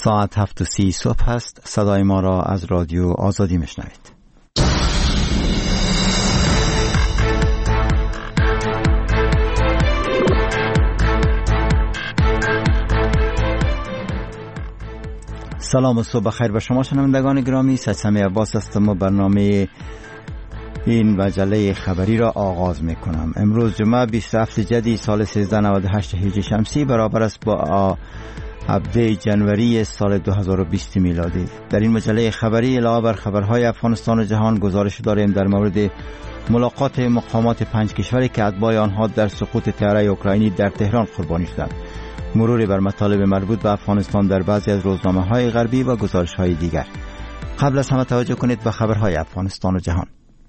ساعت 7:30 صبح است. صدای ما را از رادیو آزادی میشنوید. سلام و صبح بخیر به شما شنوندگان گرامی. سمی عباس هستم و برنامه این مجله خبری را آغاز میکنم. امروز جمعه 27 جدی سال 1398 هجری شمسی برابر است با 17 جنوری سال 2020 میلادی. در این مجله خبری علاوه بر خبرهای افغانستان و جهان گزارش داریم در مورد ملاقات مقامات 5 کشوری که اتباع آنها در سقوط طیاره اوکراینی در تهران قربانی شدند، مروری بر مطالب مربوط به افغانستان در بعضی از روزنامه‌های غربی و گزارش‌های دیگر. قبل از همه توجه کنید به خبرهای افغانستان و جهان.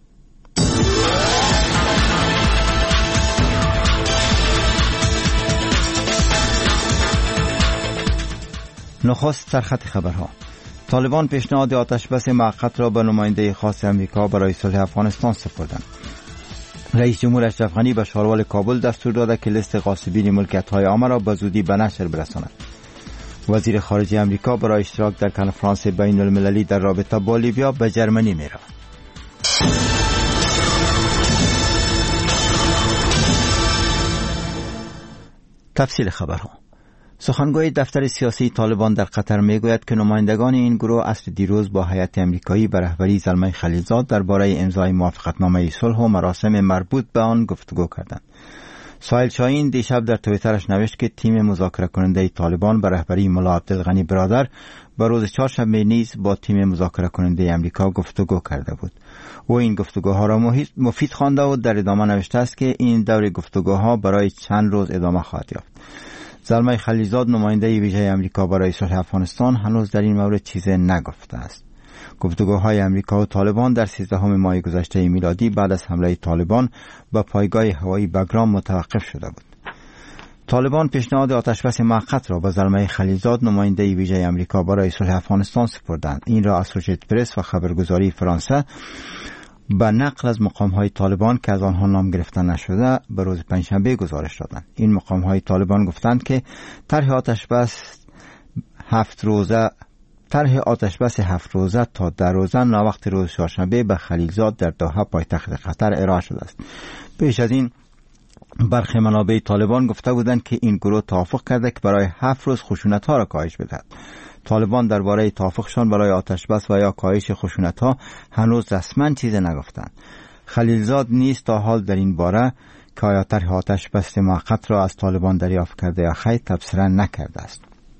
نخست سرخط خبرها. طالبان پیشنهاد آتشبس موقت را به نماینده خاص امریکا برای صلح افغانستان سپردند. رئیس جمهور اشرف غنی به شاروال کابل دستور داده که لیست غاصبین ملکیت‌های عامه را به زودی به نشر برساند. وزیر خارجه امریکا برای اشتراک در کنفرانس بین المللی در رابطه با لیبیا به جرمنی می‌رود. تفصیل خبرها. سخنگوی دفتر سیاسی طالبان در قطر میگوید که نمایندگان این گروه عصر دیروز با هیئت امریکایی به رهبری زلمه خلیلزاد درباره امضای موافقتنامه صلح و مراسم مربوط به آن گفتگو کردند. سایل شاهین دیشب در توییترش نوشت که تیم مذاکره کننده طالبان به رهبری ملا عبدالغنی برادر به روز چهارشنبه نیز با تیم مذاکره کننده امریکا گفتگو کرده بود. او این گفتگوها را مفید خوانده و در ادامه نوشته است که این دور گفتگوها برای چند روز ادامه خواهد یافت. زلمه خلیلزاد نماینده ویژه امریکا برای صلح افغانستان هنوز در این مورد چیزی نگفته است. گفتگوهای امریکا و طالبان در 13 ماه گذشته میلادی بعد از حمله طالبان به پایگاه هوایی بگرام متوقف شده بود. طالبان پیشنهاد آتشبس موقت را به زلمه خلیلزاد نماینده ویژه امریکا برای صلح افغانستان سپردند. این را اسوشیتد پرس و خبرگزاری فرانسه با نقل از مقام‌های طالبان که از آنها نام گرفته نشده به روز پنجشنبه گزارش دادند. این مقام‌های طالبان گفتند که طرح آتشبس 7 روزه تا 10 روزه ناوقت روز چهارشنبه به خلیلزاد در دوحه پایتخت قطر ارائه شده است. پیش از این برخی منابع طالبان گفته بودند که این گروه توافق کرده که برای 7 روز خشونت‌ها را کاهش بدهد. طالبان درباره توافقشان برای آتشبس و یا کاهش خشونت‌ها هنوز رسما چیزی نگفتند. خلیلزاد نیز تا حال در این باره که آیا طرح آتشبس موقت را از طالبان دریافت کرده یا خیر تبصره نکرده است.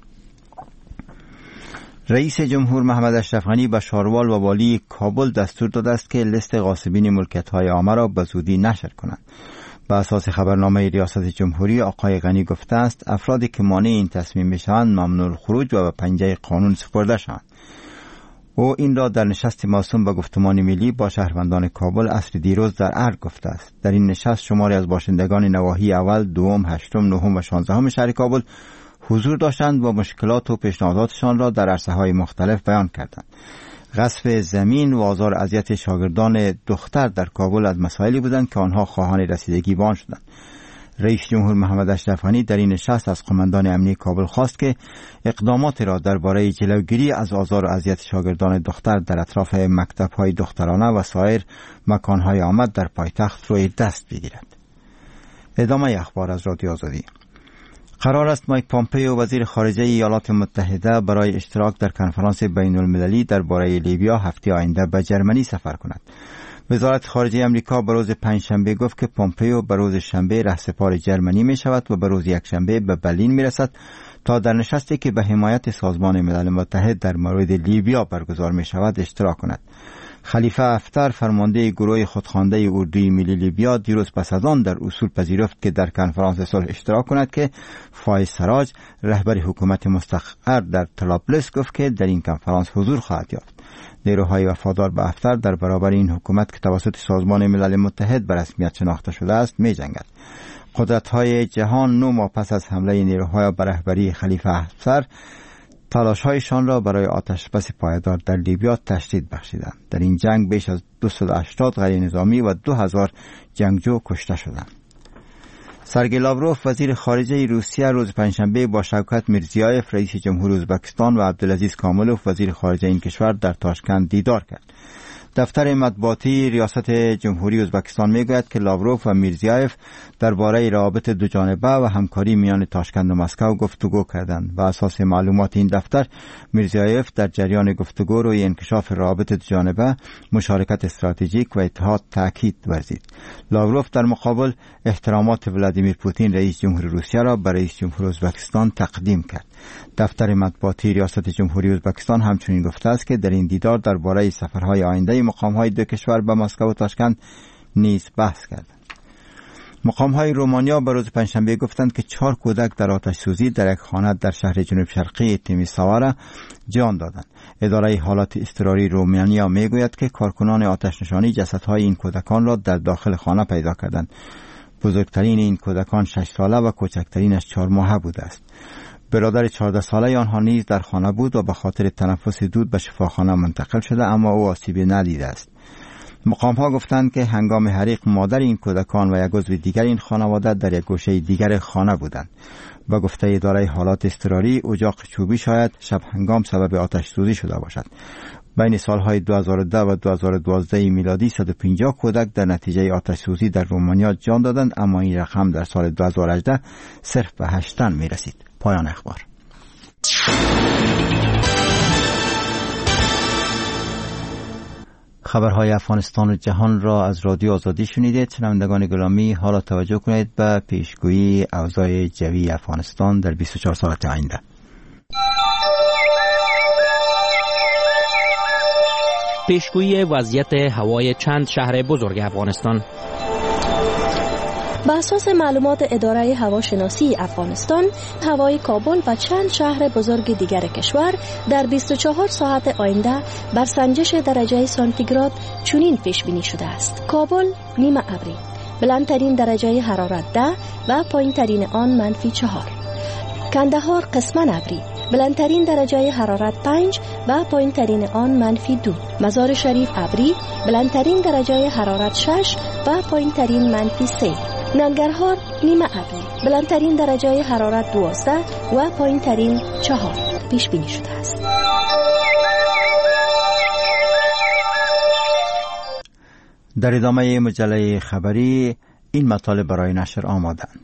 رئیس جمهور محمد اشرف غنی به شاروال و والی کابل دستور داده است که لیست غاصبین ملکیت‌های عامه را به زودی نشر کنند. به اساس خبرنامه ریاست جمهوری آقای غنی گفته است افرادی که مانع این تصمیم میشوند ممنوع الخروج و به پنجه قانون سپرده شوند. او این را در نشست موسوم به گفتمان ملی با شهروندان کابل عصر دیروز در ارگ گفته است. در این نشست شماری از باشندگان نواحی اول، دوم، هشتم، نهم و 16 شهر کابل حضور داشتند و مشکلات و پیشنهاداتشان را در عرصه‌های مختلف بیان کردند. غصب زمین و آزار اذیت شاگردان دختر در کابل از مسائلی بودند که آنها خواهان رسیدگی به آن شدند. رئیس جمهور محمد اشرف غنی در این نشست از قماندان امنیه کابل خواست که اقدامات را درباره جلوگیری از آزار و اذیت شاگردان دختر در اطراف مکتب‌های دخترانه و سایر مکان‌های عامه در پایتخت روی دست بگیرد. ادامه اخبار از رادیو آزادی. قرار است مایک پامپئو وزیر خارجه ایالات متحده برای اشتراک در کنفرانس بین المللی درباره لیبیا هفته آینده به جرمنی سفر کند. وزارت خارجه امریکا به روز پنجشنبه گفت که پامپئو به روز شنبه رهسپار جرمنی می شود و به روز یکشنبه به برلین می رسد تا در نشستی که به حمایت سازمان ملل متحد در مورد لیبیا برگزار می شود اشتراک کند. خلیفه حفتر فرمانده گروه خودخوانده اردوی ملی لیبیا دیروز پس از آن در اصول پذیرفت که در کنفرانس صلح اشتراک کند که فایز سراج رهبر حکومت مستقر در طرابلس گفت که در این کنفرانس حضور خواهد یافت. نیروهای وفادار به حفتر در برابر این حکومت که توسط سازمان ملل متحد به رسمیت شناخته شده است می‌جنگد. قدرت‌های جهان 9 ماه پس از حمله نیروهای به رهبری خلیفه حفتر تلاش‌هایشان را برای آتشبس پایدار در لیبیا تشدید بخشیدند. در این جنگ بیش از 280 غیر نظامی و 2000 جنگجو کشته شدند. سرگئی لاوروف وزیر خارجه روسیه روز پنجشنبه با شوکت میرزیایف رئیس جمهوری ازبکستان و عبدالعزیز کاملوف وزیر خارجه این کشور در تاشکند دیدار کرد. دفتر مطبوعاتی ریاست جمهوری ازبکستان میگوید که لاوروف و میرزیایف درباره روابط دوجانبه و همکاری میان تاشکند و مسکو گفتگو کردند. بر اساس معلومات این دفتر، میرزیایف در جریان گفتگو روی انکشاف روابط دوجانبه، مشارکت استراتژیک و اتحاد تاکید ورزید. لاوروف در مقابل احترامات ولادیمیر پوتین رئیس جمهور روسیه را به رئیس جمهور ازبکستان تقدیم کرد. دفتر مطبوعاتی ریاست جمهوری ازبکستان همچنین گفته است که در این دیدار درباره سفرهای آینده مقام‌های دو کشور به مسکو و تاشکند نیز بحث کردند. مقام‌های رومانیا به روز پنجشنبه گفتند که 4 کودک در آتش سوزی در یک خانه در شهر جنوب شرقی تیمیساوارا جان دادند. اداره حالات اضطراری رومانیا میگوید که کارکنان آتش نشانی جسدهای این کودکان را در داخل خانه پیدا کردند. بزرگترین این کودکان 6 ساله و کوچکترینش 4 ماهه بوده است. برادر 14 ساله آنها نیز در خانه بود و به خاطر تنفس دود به شفاخانه منتقل شده، اما او آسیبی ندیده است. مقام‌ها گفتند که هنگام حریق مادر این کودکان و یک عضو دیگر این خانواده در یک گوشه دیگر خانه بودند. با گفته اداره حالات اضطراری، اجاق چوبی شاید شب هنگام سبب آتش سوزی شده باشد. بین سالهای 2010 و 2012 میلادی 150 کودک در نتیجه آتش سوزی در رومانیا جان دادند، اما این رقم در سال 2018 صرف به 8 تن می رسید. پایان اخبار. خبرهای افغانستان و جهان را از رادیو آزادی شنیدید. شنوندگان گرامی، حالا توجه کنید به پیشگویی اوضاع جوی افغانستان در 24 ساعت آینده. پیشگویی وضعیت هوای چند شهر بزرگ افغانستان. بر اساس معلومات اداره هواشناسی افغانستان، هوای کابل و چند شهر بزرگ دیگر کشور در 24 ساعت آینده بر سنجش درجه سانتیگراد چنین پیش بینی شده است: کابل نیمه ابری، بلندترین درجه حرارت 10 و پایینترین آن -4. کندهار قسما ابری، بلندترین درجه حرارت 5 و پایینترین آن -2. مزار شریف ابری، بلندترین درجه حرارت 6 و پایینترین -3. ننگرهار نیمه ابری، بلندترین درجه حرارت 12 و پایینترین 4 پیش بینی شده است. در ادامه مجله خبری این مطالب برای نشر آمادند.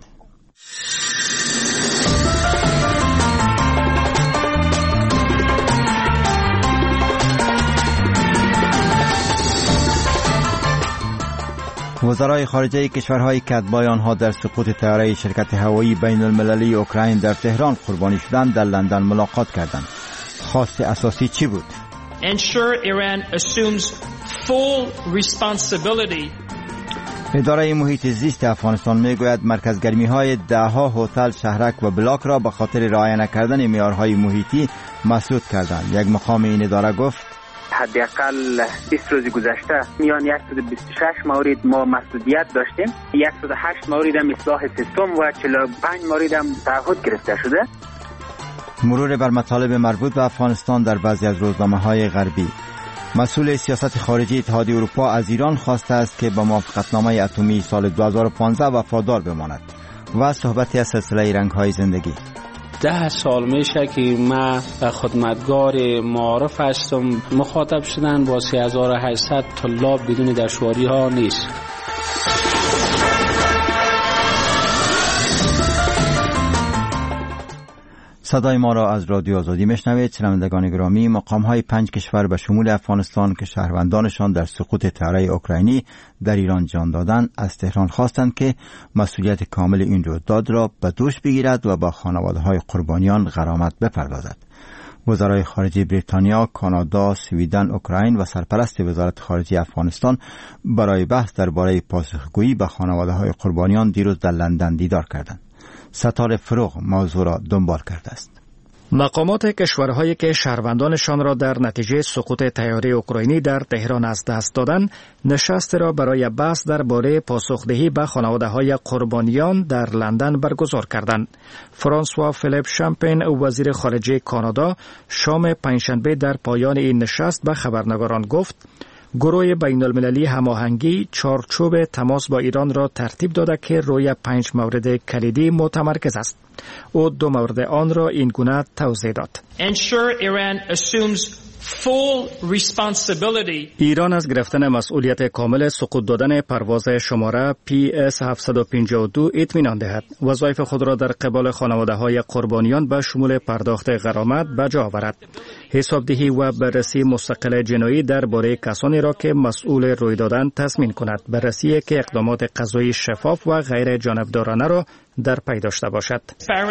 وزرای خارجه کشورهای که اتباع آنها در سقوط طیاره شرکت هوایی بین المللی اوکراین در تهران قربانی شدند در لندن ملاقات کردند. خواست اساسی چی بود؟ Ensure Iran assumes full responsibility. اداره محیط زیست افغانستان میگوید مرکزگرمی‌های ده‌ها هتل، شهرک و بلاک را به خاطر رعایت نکردن معیارهای محیطی مسدود کردند. یک مقام این اداره گفت حداقل 20 روز گذشته میان 126 مورد ما مسدودیت داشتیم، 108 مورد هم اصلاح سیستم و 45 مورد هم تعهد گرفته شده. مرور بر مطالب مربوط به افغانستان در بعضی از روزنامه‌های غربی. مسئول سیاست خارجی اتحادیه اروپا از ایران خواسته است که با موافقتنامه اتمی سال 2015 وفادار بماند و صحبتی از سلسله رنگ‌های زندگی. 10 سال میشه که من خدمتگار معارف هستم. مخاطب شدن با 3800 طلاب بدون دشواری ها نیست. صدای ما را از رادیو آزادی میشنوید. شنوندگان گرامی، مقام‌های 5 کشور به شمول افغانستان که شهروندانشان در سقوط طیاره اوکراینی در ایران جان دادند، از تهران خواستند که مسئولیت کامل این رویداد را به دوش بگیرد و با خانواده‌های قربانیان غرامت بپردازد. وزرای خارجه بریتانیا، کانادا، سویدن، اوکراین و سرپرست وزارت خارجه افغانستان برای بحث درباره پاسخگویی به خانواده‌های قربانیان دیروز در لندن دیدار کردند. ستاره فروغ موضوع را دنبال کرده است. مقامات کشورهایی که شهروندانشان را در نتیجه سقوط طیاره اوکراینی در تهران از دست دادند، نشست را برای بحث درباره پاسخدهی به خانواده‌های قربانیان در لندن برگزار کردند. فرانسوا فیلیپ شامپین، وزیر خارجه کانادا، شام پنجشنبه در پایان این نشست به خبرنگاران گفت: گروه بین المللی هماهنگی چارچوب تماس با ایران را ترتیب داده که روی 5 مورد کلیدی متمرکز است. او 2 مورد آن را این گونه توضیح داد. ایران از گرفتن مسئولیت کامل سقوط دادن پرواز شماره PS752 اطمینان دهد. وظایف خود را در قبال خانواده‌های قربانیان به شمول پرداخت غرامت به جا آورد. حسابدهی و بررسی مستقل جنایی درباره کسانی را که مسئول روی دادن تضمین کند. بررسی که اقدامات قضایی شفاف و غیر جانبدارانه را در پی داشته باشد.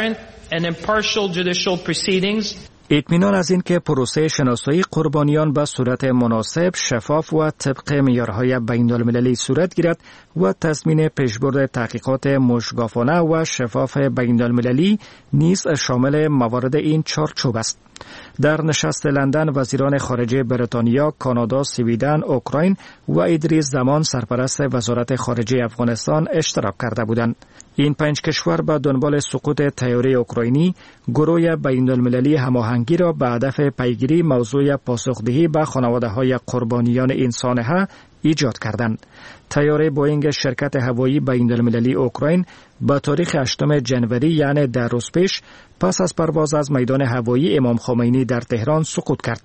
اطمینان از این که پروسه شناسایی قربانیان به صورت مناسب، شفاف و طبق معیارهای بین المللی صورت گیرد و تضمین پیشبرد تحقیقات مشرفانه و شفاف بین المللی نیز شامل موارد این چارچوب است. در نشست لندن وزیران خارجه بریتانیا، کانادا، سویدن، اوکراین و ادریس زمان سرپرست وزارت خارجه افغانستان اشتراک کرده بودند. این 5 کشور به دنبال سقوط طیاره اوکراینی گروه بین المللی هماهنگی را به هدف پیگیری موضوع پاسخدهی به خانواده‌های قربانیان این سانحه ایجاد کردند. طیاره بوئینگ شرکت هوایی بین المللی اوکراین به تاریخ 8 جنوری یعنی 10 روز پیش پس از پرواز از میدان هوایی امام خمینی در تهران سقوط کرد.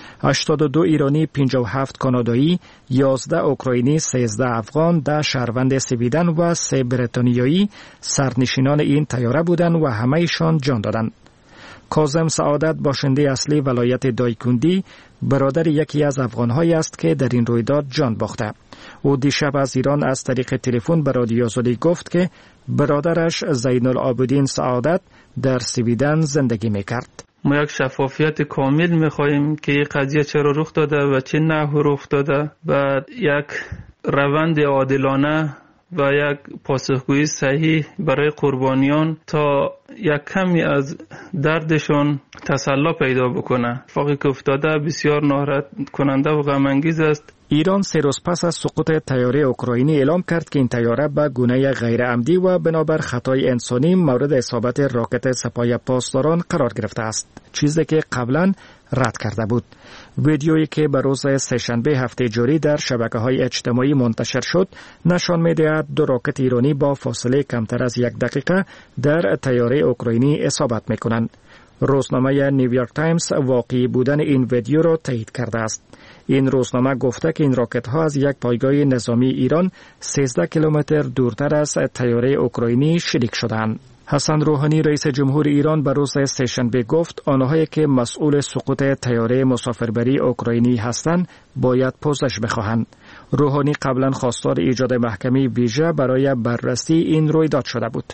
82 ایرانی، 57 کانادایی، 11 اوکراینی، 13 افغان، 10 شهروند سویدن و 3 بریتانیایی سرنشینان این طیاره بودند و همه‌شان جان دادند. کاظم سعادت باشنده اصلی ولایت دایکندی برادر یکی از افغان‌هایی است که در این رویداد جان باخته. او دیشب از ایران از طریق تلفن به رادیو آزادی گفت که برادرش زین العابدین سعادت در سویدن زندگی می‌کرد. ما یک شفافیت کامل می‌خواهیم که این قضیه چرا رخ داده و چه نحو رخ داده و یک روند عادلانه و یک پاسخگویی صحیح برای قربانیان تا یک کمی از دردشان تسلا پیدا بکنه. اتفاقی که افتاده بسیار ناراحت کننده و غم انگیز است. ایران 3 روز پس از سقوط طیاره اوکراینی اعلام کرد که این طیاره به گونه غیر عمدی و بنابر خطای انسانی مورد اصابت راکت سپاه پاسداران قرار گرفته است، چیزی که قبلا رد کرده بود. ویدیویی که به روز سه‌شنبه هفته جاری در شبکه‌های اجتماعی منتشر شد نشان می‌دهد 2 راکت ایرانی با فاصله کمتر از 1 دقیقه در طیاره اوکراینی اصابت می‌کنند. روزنامه نیویورک تایمز واقعی بودن این ویدیو را تایید کرده است. این روزنامه گفته که این راکت‌ها از یک پایگاه نظامی ایران 13 کیلومتر دورتر از طیاره اوکراینی شلیک شدند. حسن روحانی رئیس جمهور ایران به روز سه‌شنبه گفت آنهایی که مسئول سقوط طیاره مسافربری اوکراینی هستند باید پوزش بخواهند. روحانی قبلا خواستار ایجاد محکمه ویژه برای بررسی این رویداد شده بود.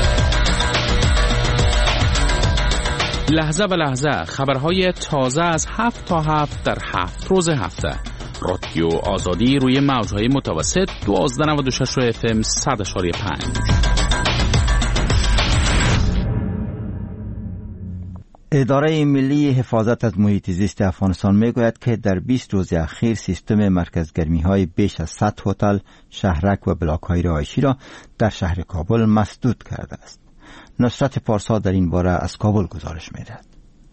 لحظه به لحظه خبرهای تازه از 7 تا 7 در 7 روز هفته. رادیو آزادی روی موجهای متوسط 1296 FM 100.5. اداره ملی حفاظت از محیط زیست افغانستان میگوید که در 20 روز اخیر سیستم مرکزگرمی‌های بیش از 100 هتل، شهرک و بلاک‌های رهایشی را در شهر کابل مسدود کرده است. نصرت پارسا در این باره از کابل گزارش می‌دهد.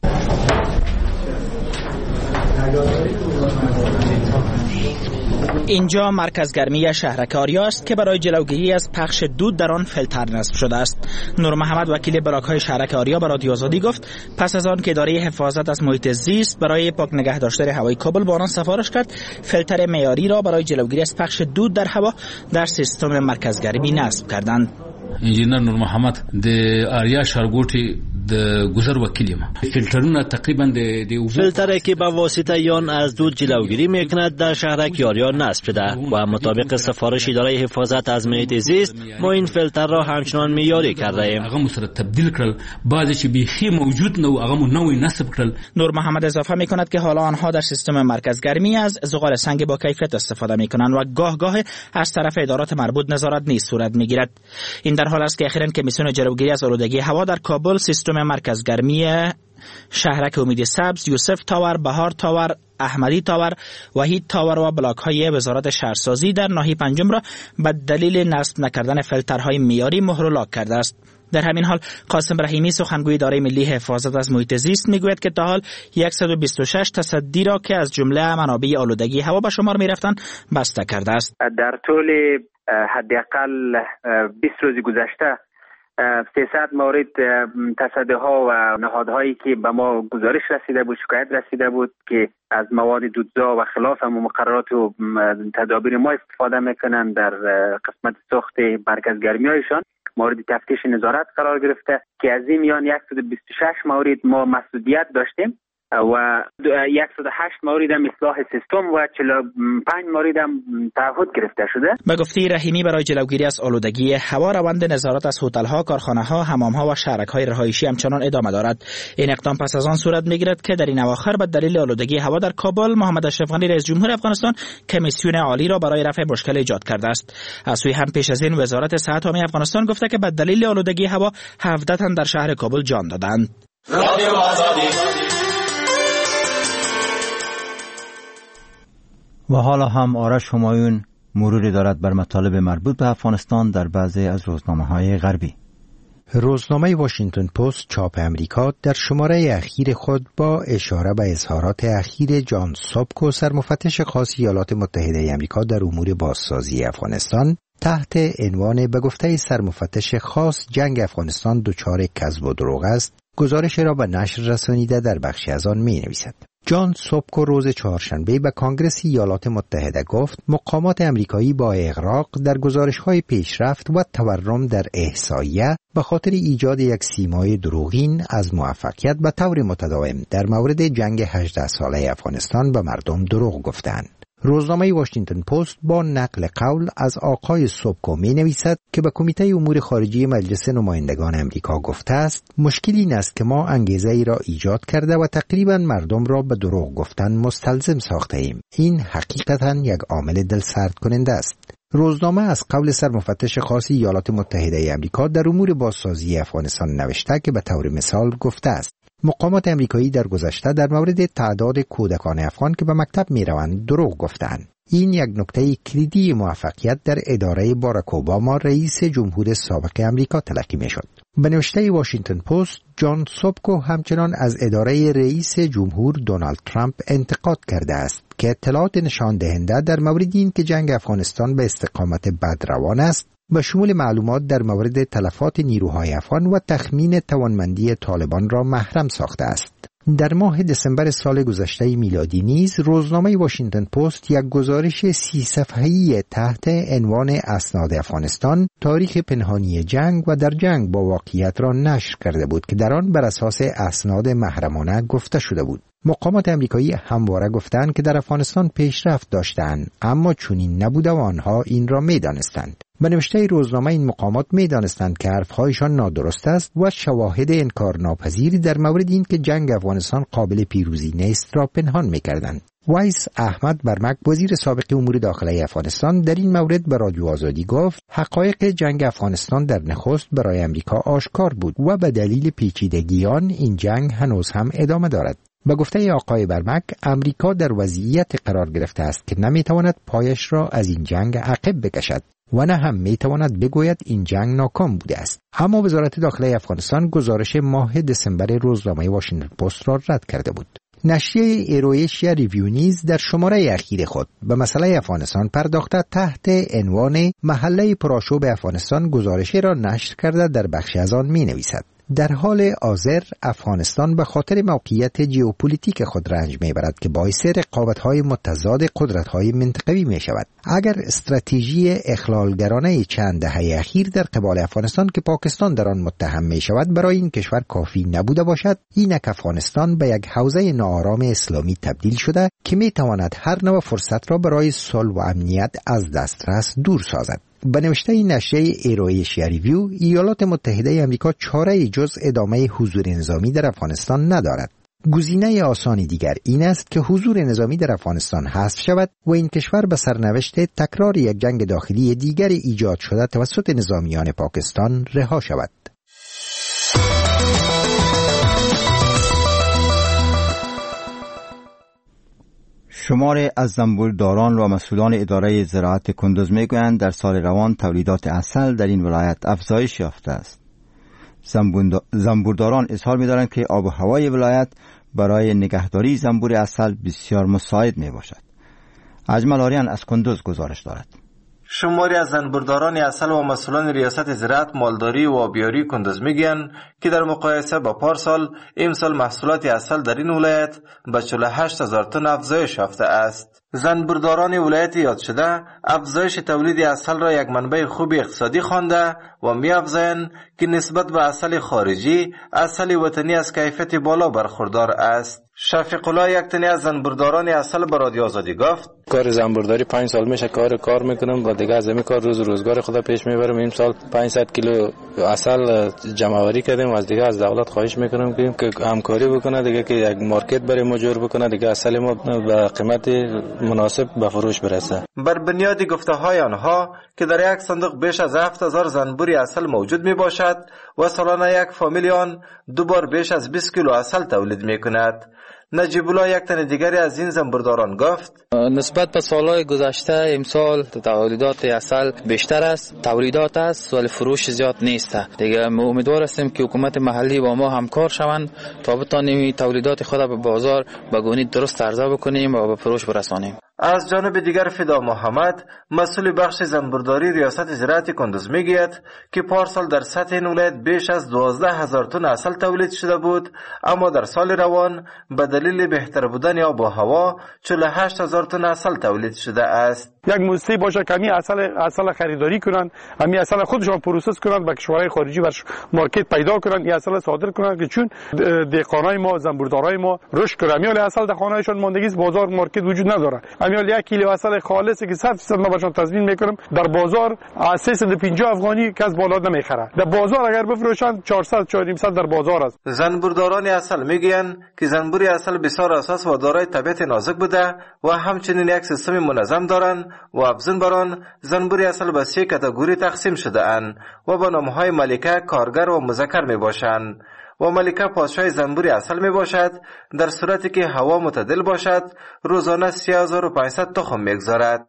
اینجا مرکز گرمی شهرک آریا است که برای جلوگیری از پخش دود در آن فیلتر نصب شده است. نور محمد وکیل بلاک‌های شهرک آریا به رادیو آزادی گفت پس از آن که اداره حفاظت از محیط زیست برای پاک نگه داشتن هوای کابل با آنان سفارش کرد، فیلتر معیاری را برای جلوگیری از پخش دود در هوا در سیستم مرکز گرمی نصب کردند. انجینر نور محمد د آریا شارګوټي د گذر وکیل یم. فیلترونه تقریبا د فیلتری که با واسطه یان از دود جلوگیری میکند در شهرک آریا نصب شده و مطابق سفارش اداره حفاظت از محیط زیست ما این فیلتر را همچنان معیاری کرده ایم. هغه مسره تبدیل کړل، بعضی چې بیخي موجود نو هغه نوې نصب کړل. نور محمد اضافه میکند که حالا آنها در سیستم مرکز گرمی از زغال سنگ با کیفیت استفاده میکنند و گاه گاه از طرف ادارات مربوط نظارت نیز صورت میگیرد. این در حال است که اخیراً کمیسیون جلوگیری از آلودگی هوا در کابل سیستم مرکز گرمی شهرک امید سبز، یوسف تاور، بهار تاور، احمدی تاور، وحید تاور و بلاک های وزارت شهرسازی در ناحیه پنجم را به دلیل نصب نکردن فیلترهای معیاری مهر و لاک کرده است. در همین حال قاسم رحیمی سخنگوی اداره ملی حفاظت از محیط زیست میگوید که تا حال 126 تصدی را که از جمله منابع آلودگی هوا به شمار میرفتند بسته کرده است. در طول حداقل 20 روز گذشته 300 مورد تصدیها و نهادهایی که به ما گزارش رسیده بود، شکایت رسیده بود که از مواد دودزا و خلاف هم مقررات و تدابیر ما استفاده میکنند در قسمت سوخت مرکزگرمی‌هایشان مورد تفتیش نظارت قرار گرفته که از این میان 126 مورد ما مسئولیت داشتیم و 108 مورد هم اصلاح سیستم و 45 مورد هم تعهد گرفته شده. به گفته رحیمی برای جلوگیری از آلودگی هوا روند نظارت از هتل‌ها، کارخانه‌ها، حمام‌ها و شهرک‌های رهایشی همچنان ادامه دارد. این اقدام پس از آن صورت می‌گیرد که در این اواخر به دلیل آلودگی هوا در کابل محمد اشرف غنی رئیس جمهور افغانستان کمیسیون عالی را برای رفع مشکل ایجاد کرده است. از سوی هم پیش از این وزارت صحت عامه افغانستان گفته که به دلیل آلودگی هوا 17 تن در شهر کابل جان دادند. و حالا هم آرش همایون مروری دارد بر مطالب مربوط به افغانستان در بعضی از روزنامه‌های غربی. روزنامه واشنگتن پست چاپ امریکا در شماره اخیر خود با اشاره به اظهارات اخیر جان سوبکو سرمفتش خاص ایالات متحده آمریکا در امور بازسازی افغانستان تحت عنوان به گفته سرمفتش خاص جنگ افغانستان دچار کذب و دروغ است گزارش را به نشر رسانیده در بخشی از آن می‌نویسد. جان سوبکو روز چهارشنبه به کنگره ایالات متحده گفت مقامات امریکایی با اغراق در گزارش‌های پیشرفت و تورم در احصایه به خاطر ایجاد یک سیمای دروغین از موفقیت به طور متداوم در مورد جنگ 18 ساله افغانستان به مردم دروغ گفتند. روزنامه واشنگتن پست با نقل قول از آقای سوبکو می نویسد که به کمیته امور خارجی مجلس نمایندگان امریکا گفته است مشکل این است که ما انگیزه ای را ایجاد کرده و تقریبا مردم را به دروغ گفتن مستلزم ساخته ایم. این حقیقتا یک عامل دلسرد کننده است. روزنامه از قول سرمفتش خاص ایالات متحده آمریکا در امور بازسازی افغانستان نوشته که به طور مثال گفته است مقامات امریکایی در گذشته در مورد تعداد کودکان افغان که به مکتب می روند دروغ گفتند. این یک نکته کلیدی موفقیت در اداره باراک اوباما رئیس جمهور سابق امریکا تلقی می شد. به نوشته واشنگتن پست جان سوبکو همچنان از اداره رئیس جمهور دونالد ترامپ انتقاد کرده است که اطلاعات نشان دهنده در مورد این که جنگ افغانستان به استقامت بد روان است و شمول معلومات در مورد تلفات نیروهای افغان و تخمین توانمندی طالبان را محرم ساخته است. در ماه دسامبر سال گذشته میلادی نیز روزنامه واشنگتن پست یک گزارش 30 صفحه‌ای تحت عنوان اسناد افغانستان تاریخ پنهانی جنگ و در جنگ با واقعیت را نشر کرده بود که در آن بر اساس اسناد محرمانه گفته شده بود. مقامات امریکایی همواره گفتند که در افغانستان پیشرفت داشتند اما چنین نبوده و آنها این را می‌دانستند. به نوشته روزنامه این مقامات می‌دانستند که حرف‌هایشان نادرست است و شواهد انکارناپذیری در مورد این که جنگ افغانستان قابل پیروزی نیست را پنهان می‌کردند. وایس احمد برمک وزیر سابق امور داخلی افغانستان در این مورد به رادیو آزادی گفت حقایق جنگ افغانستان در نخست برای امریکا آشکار بود و به دلیل پیچیدگی آن این جنگ هنوز هم ادامه دارد. به گفته آقای برمک امریکا در وضعیت قرار گرفته است که نمیتواند پایش را از این جنگ عقب بکشد و نه هم میتواند بگوید این جنگ ناکام بوده است. اما وزارت داخلی افغانستان گزارش ماه دسامبر روزنامه واشنگتن پست را رد کرده بود. نشریه ایرویشیا ریویو نیز در شماره اخیر خود به مسئله افغانستان پرداخته تحت عنوان محله پرآشوب افغانستان گزارشی را نشر کرده در بخشی از آن می‌نویسد در حال حاضر افغانستان به خاطر موقعیت ژئوپلیتیک خود رنج میبرد که باعث رقابت‌های متضاد قدرت‌های منطقوی می‌شود. اگر استراتژی اخلالگرانه چند دهه اخیر در قبال افغانستان که پاکستان در آن متهم می‌شود برای این کشور کافی نبوده باشد، اینک افغانستان به یک حوزه ناآرام اسلامی تبدیل شده که می‌تواند هر نوع فرصت را برای صلح و امنیت از دسترس دور سازد. به نوشته این نشریه ایرویشیا ریویو ایالات متحده آمریکا چاره جز ادامه حضور نظامی در افغانستان ندارد. گزینه آسانی دیگر این است که حضور نظامی در افغانستان حذف شود و این کشور به سرنوشت تکرار یک جنگ داخلی دیگر ایجاد شده توسط نظامیان پاکستان رها شود. شمار از زنبولداران و مسئولان اداره زراعت کندوز میگویند در سال روان تولیدات عسل در این ولایت افزایش یافته است. زنبورداران اظهار می‌دارند که آب و هوای ولایت برای نگهداری زنبور عسل بسیار مساعد میباشد. اجمل آریان از کندوز گزارش دارد. شماری از زنبورداران عسل و مسئولان ریاست زراعت، مالداری و آبیاری کندوز میگن که در مقایسه با پارسال امسال محصولات عسل در این ولایت به 48,000 تن افزایش یافته است. زنبورداران ولایت یاد شده افزایش تولید عسل را یک منبع خوب اقتصادی خوانده و می‌افزایند که نسبت به عسل خارجی، عسل وطنی از کیفیت بالا برخوردار است. شفیق الله یک تن از زنبورداران عسل به رادیو آزادی گفت: کار زنبورداری 5 سال میشه کار میکنم و دیگه از همین کار روزگار خدا پیش میبرم. این سال 500 کیلو عسل جمع آوری کردیم و از دیگه از دولت خواهش میکنم که همکاری بکنه دیگه، که یک مارکت برای ما جور بکنه دیگه، عسل ما به قیمت مناسب به فروش برسه. بر بنیاد گفته های آنها که در یک صندوق بیش از 7000 زنبور عسل موجود می باشد و سالانه یک فامیل آن 2 بار بیش از 20 کیلو عسل تولید می کند. نجیب الله یک تن دیگری از این زنبورداران گفت: نسبت به سالهای گذشته امسال تولیدات عسل بیشتر است، تولیدات است ولی فروش زیاد نیست. دیگه امیدوار هستیم که حکومت محلی با ما همکار شوند تا بتانیم تولیدات خود به بازار به گونه درست عرضه بکنیم و به فروش برسانیم. از جانب دیگر فدا محمد، مسئول بخش زنبورداری ریاست زراعت کندوز میگوید که پارسال در سطح این ولایت بیش از 12,000 تن عسل تولید شده بود، اما در سال روان به دلیل بهتر بودن آب و هوا 48,000 تن عسل تولید شده است. یک موسسه باشه که همین عسل خریداری کنن، همین عسل خودشون پروسس کنن، به کشورهای خارجی برش مارکت پیدا کنن، این عسل صادر کنن که چون دهقانای ما، زنبوردارای ما رشد کنن. همین عسل در خانه‌شون ماندگی است، بازار مارکت وجود نداره. همین 1 کیلو عسل خالصی که 100% ما باشون تضمین میکنم در بازار 350 افغانی کس بالا نمیخره. در بازار اگر بفروشن 400 400 در بازار است. زنبورداران عسل میگن که زنبور عسل بسیار اساس و دارای طبیعت نازک بوده و همچنین یک سیستم منظم دارند و افزون بر آن زنبور عسل به 3 کاتگوری تقسیم شده اند و به نام‌های ملکه، کارگر و مذکر میباشند. و ملکه پادشاه زنبور عسل می باشد در صورتی که هوا معتدل باشد، روزانه 3500 تخم میگذارد.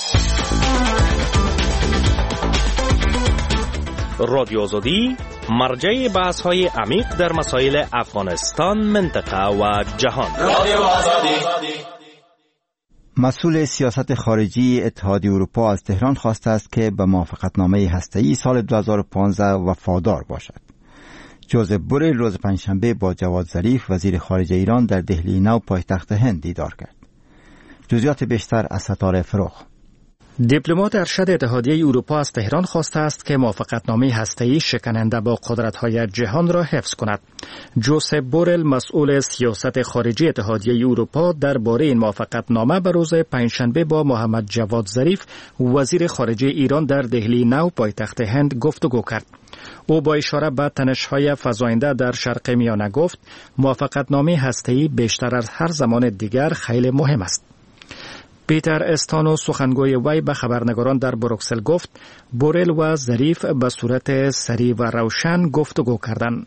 رادیو آزادی مرجع بحث‌های عمیق در مسائل افغانستان، منطقه و جهان. رادیو آزادی. مسئول سیاست خارجی اتحادیه اروپا از تهران خواسته است که به موافقتنامه هسته‌ای سال 2015 وفادار باشد. جوزف بوریل روز پنجشنبه با جواد ظریف وزیر خارجه ایران در دهلی نو پایتخت هند دیدار کرد. جزئیات بیشتر از ستاره فروغ. دیپلمات ارشد اتحادیه اروپا از تهران خواسته است که موافقتنامه هسته‌ای شکننده با قدرت‌های جهان را حفظ کند. جوزف بوریل مسئول سیاست خارجی اتحادیه اروپا درباره این موافقتنامه به روز پنجشنبه با محمد جواد ظریف وزیر خارجه ایران در دهلی نو پایتخت هند گفتگو کرد. او با اشاره به تنش‌های فزاینده در شرق میانه گفت موافقتنامه هسته‌ای بیشتر از هر زمان دیگر خیلی مهم است. پیتر استانو سخنگوی وی به خبرنگاران در بروکسل گفت بوریل و ظریف به صورت سریع و روشن گفتگو کردند.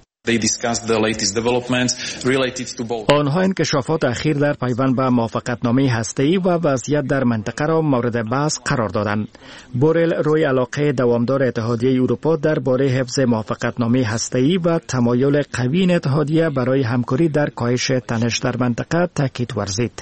آنها انکشافات اخیر در پیوند به موافقتنامه هسته‌ای و وضعیت در منطقه را مورد بحث قرار دادند. بوریل روی علاقه دوامدار اتحادیه اروپا درباره حفظ موافقتنامه هسته‌ای و تمایل قوی این اتحادیه برای همکاری در کاهش تنش در منطقه تاکید ورزید.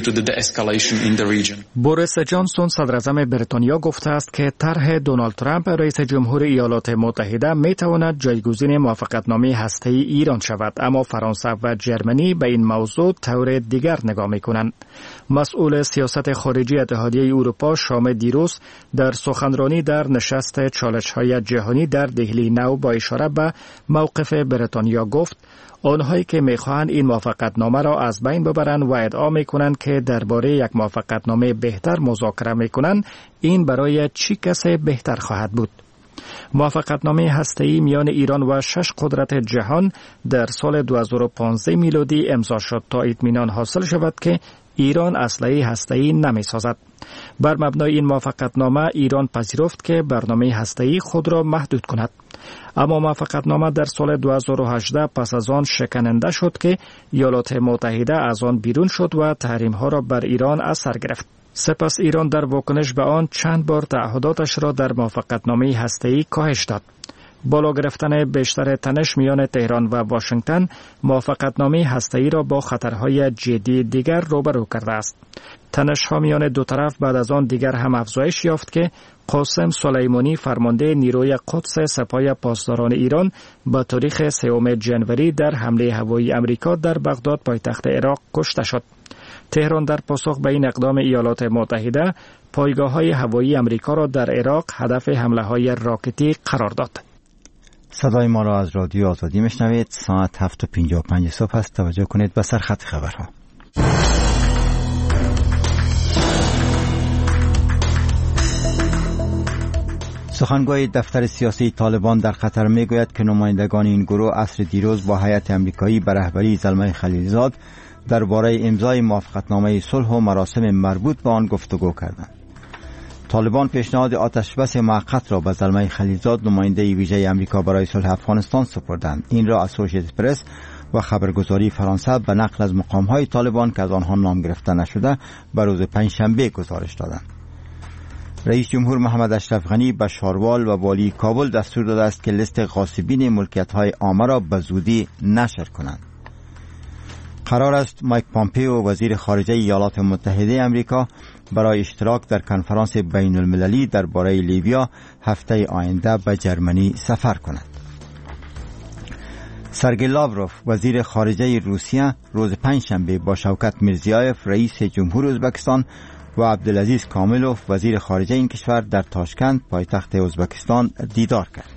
بوریس جانسون صدراعظم بریتانیا گفته است که طرح دونالد ترامپ رئیس جمهور ایالات متحده میتواند جایگزین موافقتنامه هسته‌ای ایران شود، اما فرانسه و جرمنی به این موضوع طور دیگر نگاه می‌کنند. مسئول سیاست خارجی اتحادیه اروپا شام دیروز در سخنرانی در نشست چالش‌های جهانی در دهلی نو با اشاره به موقف بریتانیا گفت آنهایی که می‌خواهند این موافقتنامه را از بین ببرند و ادعا می‌کنند که درباره یک موافقتنامه بهتر مذاکره می‌کنند، این برای چه کسی بهتر خواهد بود؟ موافقتنامه هسته‌ای میان ایران و 6 قدرت جهان در سال 2015 میلادی امضا شد تا اطمینان حاصل شود که ایران اسلحه هسته‌ای نمی‌سازد. بر مبنای این موافقتنامه ایران پذیرفت که برنامه هسته‌ای خود را محدود کند. اما موافقتنامه در سال 2018 پس از آن شکننده شد که ایالات متحده از آن بیرون شد و تحریم‌ها را بر ایران اثر گرفت. سپس ایران در واکنش به آن چند بار تعهداتش را در موافقتنامه هسته‌ای کاهش داد. بالا گرفتن بیشتر تنش میان تهران و واشنگتن موافقتنامه هسته‌ای را با خطرهای جدی دیگر روبرو کرده است. تنش ها میان دو طرف بعد از آن دیگر هم افزایش یافت که قاسم سلیمانی فرمانده نیروی قدس سپاه پاسداران ایران با تاریخ 3 جنوری در حمله هوایی امریکا در بغداد پایتخت عراق کشته شد. تهران در پاسخ به این اقدام ایالات متحده پایگاه‌های هوایی امریکا را در عراق هدف حمله‌های راکتی قرار داد. صدای ما را از رادیو آزادی میشنوید. ساعت 7:55 صبح است. توجه کنید به سرخط خبرها. سخنگوی دفتر سیاسی طالبان در قطر میگوید که نمایندگان این گروه عصر دیروز با هیئت امریکایی به رهبری زلمه خلیلزاد درباره امضای موافقتنامه صلح و مراسم مربوط به آن گفتگو کردند. طالبان پیشنهاد آتشبس موقت را به زلمه خلیلزاد نماینده ویژه امریکا برای صلح افغانستان سپردند. این را اسوسییتد پرس و خبرگزاری فرانسه به نقل از مقام‌های طالبان که از آنها نام گرفته نشده به روز پنجشنبه گزارش دادند. رئیس جمهور محمد اشرف غنی به شاروال و والی کابل دستور داده است که لیست غاصبین ملکیت‌های عامه را به زودی نشر کنند. قرار است مایک پامپئو وزیر خارجه ایالات متحده آمریکا برای اشتراک در کنفرانس بین المللی درباره لیبیا هفته آینده به جرمنی سفر کند. سرگئی لاوروف وزیر خارجه روسیه روز پنجشنبه با شوکت میرزیایف رئیس جمهور ازبکستان و عبدالعزیز کاملوف وزیر خارجه این کشور در تاشکند پایتخت ازبکستان دیدار کرد.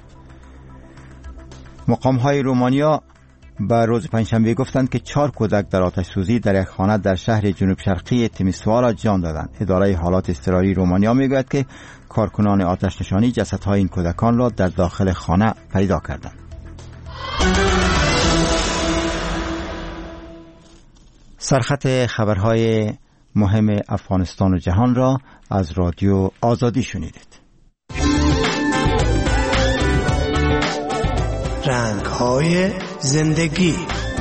مقام‌های رومانیا به روز پنجشنبه گفتند که 4 کودک در آتش سوزی در یک خانه در شهر جنوب شرقی تیمیسوارا جان دادند. اداره حالات اضطراری رومانیا میگوید که کارکنان آتش نشانی جسدهای این کودکان را در داخل خانه پیدا کردند. سرخط خبرهای مهم افغانستان و جهان را از رادیو آزادی شنیدید. رنگ‌های زندگی.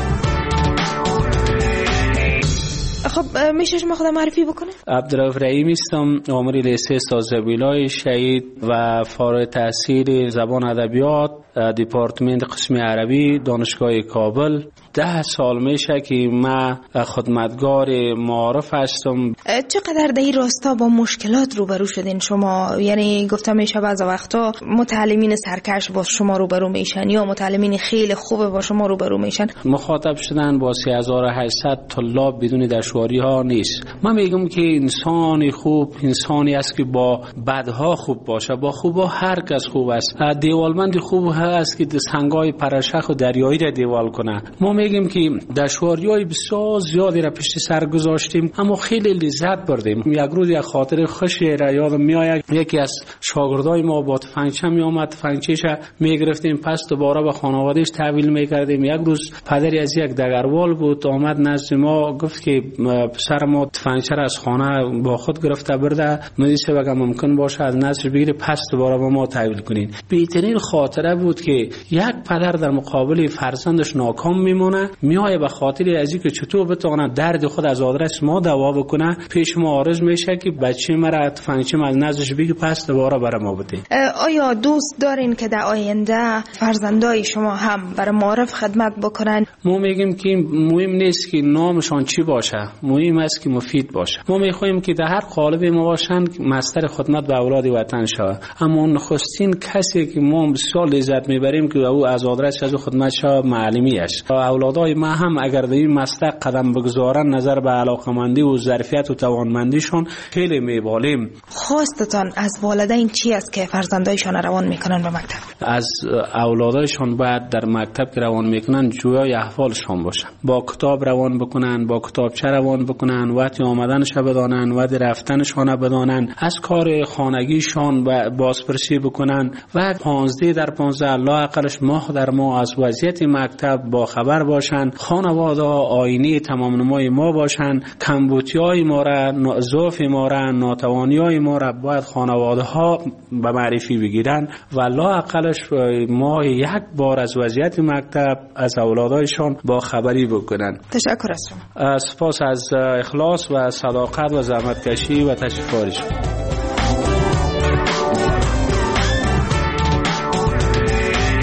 خب میشه شما خودم معرفی بکنه؟ عبدالرؤوف رحیمی هستم، آمر لیسه سازبیلای شهید و فارغ التحصیل زبان ادبیات دیپارتمنت قسم عربی دانشگاه کابل. 10 سال میشه که من خدمتگار معارف هستم. چقدر در این راستا با مشکلات روبرو شدین شما؟ یعنی گفتم میشه بعضی وقتا متعلمین سرکش با شما روبرو میشن یا متعلمین خیلی خوب با شما روبرو میشن؟ مخاطب شدن با 3800 طلاب بدون دشواری ها نیست. من میگم که انسانی خوب انسانی است که با بدها خوب باشه، با خوبا هر کس خوب است. دیوالمند خوب هست که سنگای پرشخ و دریایی را دیوال کنه. ما میگیم که دشواری‌های بسیار زیادی را پشت سر گذاشتیم اما خیلی لذت بردیم. یک روز یک خاطر خوشی را یادم میآید، یکی از شاگردای ما با تفنگچه می اومد، تفنگچه‌ش میگرفتیم پس دوباره به خانواده‌اش تحویل میکردیم. یک روز پدری از یک دگروال بود آمد نزد ما گفت که پسر ما تفنگچه را از خانه با خود گرفته برده، مدیسه بگم ممکن باشه از نزدش بگیره پس دوباره به ما تحویل کنین. بهترین خاطره بود که یک پدر در مقابل فرزندش ناکام میمونه، میایه به خاطر از اینکه چطور بتونه درد خود از آدرس ما دوا بکنه پیش ما عارض میشه که بچه مرا تفنگچه از نزدش بگی پس دوباره برای ما بده. آیا دوست دارین که در آینده فرزندای شما هم برای معارف خدمت بکنن؟ ما میگیم که مهم نیست که نامشان چی باشه، مهم است که مفید باشه. ما میخوایم که در هر قالب ما باشن مستر خدمت به اولاد وطن شود. اما نخستین کسی که ما بسیار لذت میبریم که او از آدرس از خدمت شود معلمی است. اولادای ما هم اگر در این مسلک قدم بگذارن نظر به علاقمندی و ظرفیت و توانمندیشون خیلی میبالیم. خواستتان از والدین چی است که فرزندایشان روان میکنن به مکتب؟ از اولادایشان باید در مکتب که روان میکنن جویای احوالشان باشن، با کتاب روان بکنن، با کتابچه روان بکنن، وقتی آمدنش بدانن، وقتی رفتنشان بدانن، از کار خانگیشان بازپرسی بکنن و 15 در 15 لااقلش ماه در ماه از وضعیت مکتب با خبر باشن. خانواده آینه تمام نمای ما باشن. کمبودی‌های ما را، ضعف ما را، ناتوانی‌های ما را باید خانواده ها به معرفی بگیرن و لااقلش ما یک بار از وضعیت مکتب از اولادایشان با خبری بکنن. تشکر از شما. سپاس از اخلاص و صداقت و زحمتکشی و تشریف‌آوری شما.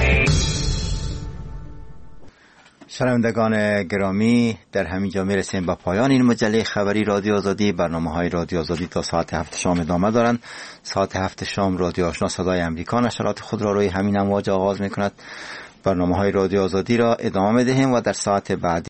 شنوندگان گرامی، در همین جا میرسیم به پایان این مجله خبری رادیو آزادی. برنامه‌های رادیو آزادی تا ساعت 7 شام ادامه دارند. ساعت 7 شام رادیو آشنا صدای امریکا نشرات خود را روی همین امواج آغاز می‌کند. برنامه‌های رادیو آزادی را ادامه می‌دهیم و در ساعت بعد